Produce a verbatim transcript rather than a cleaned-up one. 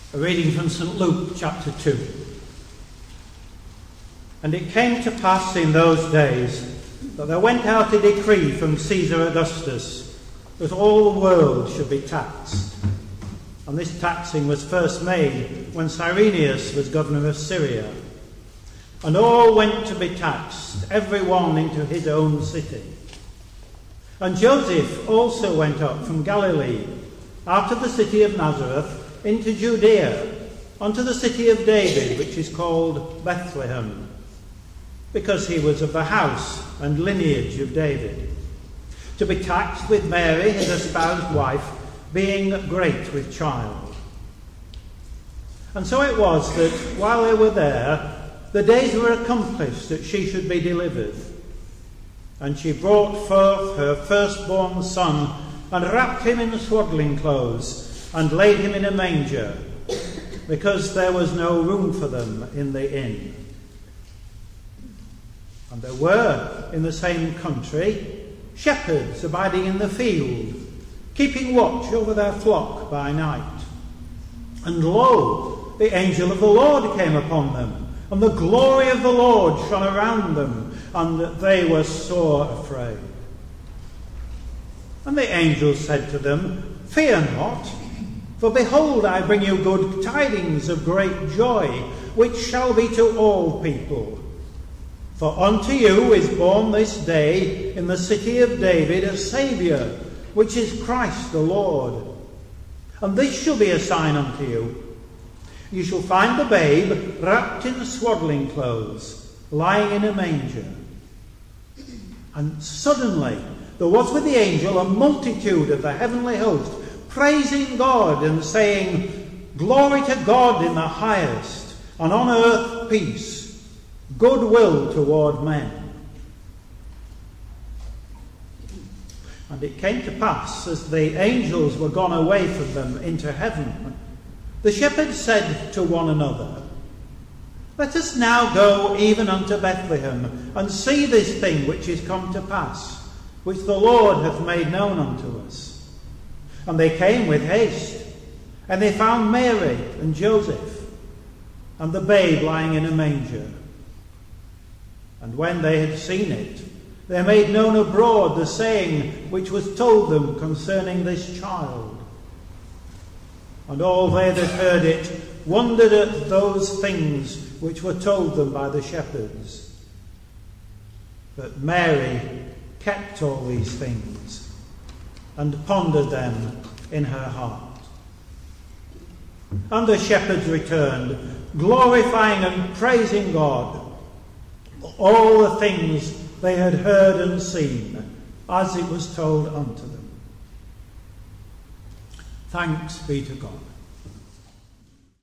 A reading from Saint Luke chapter two. And it came to pass in those days that there went out a decree from Caesar Augustus that all the world should be taxed. And this taxing was first made when Cyrenius was governor of Syria. And all went to be taxed, every one into his own city. And Joseph also went up from Galilee, out of the city of Nazareth, into Judea, unto the city of David, which is called Bethlehem, because he was of the house and lineage of David, to be taxed with Mary, his espoused wife, being great with child. And so it was that while they were there, the days were accomplished that she should be delivered. And she brought forth her firstborn son, and wrapped him in swaddling clothes, and laid him in a manger, because there was no room for them in the inn. And there were in the same country shepherds abiding in the field, keeping watch over their flock by night. And lo, the angel of the Lord came upon them, and the glory of the Lord shone around them, and they were sore afraid. And the angel said to them, Fear not, for behold, I bring you good tidings of great joy, which shall be to all people. For unto you is born this day in the city of David a Saviour, which is Christ the Lord. And this shall be a sign unto you. You shall find the babe wrapped in swaddling clothes, lying in a manger. And suddenly there was with the angel a multitude of the heavenly host, praising God and saying, Glory to God in the highest, and on earth peace, goodwill toward men. And it came to pass, as the angels were gone away from them into heaven, the shepherds said to one another, Let us now go even unto Bethlehem, and see this thing which is come to pass, which the Lord hath made known unto us. And they came with haste, and they found Mary and Joseph, and the babe lying in a manger. And when they had seen it, they made known abroad the saying which was told them concerning this child. And all they that heard it wondered at those things which were told them by the shepherds. But Mary kept all these things, and pondered them in her heart. And the shepherds returned, glorifying and praising God for all the things they had heard and seen, as it was told unto them. Thanks be to God.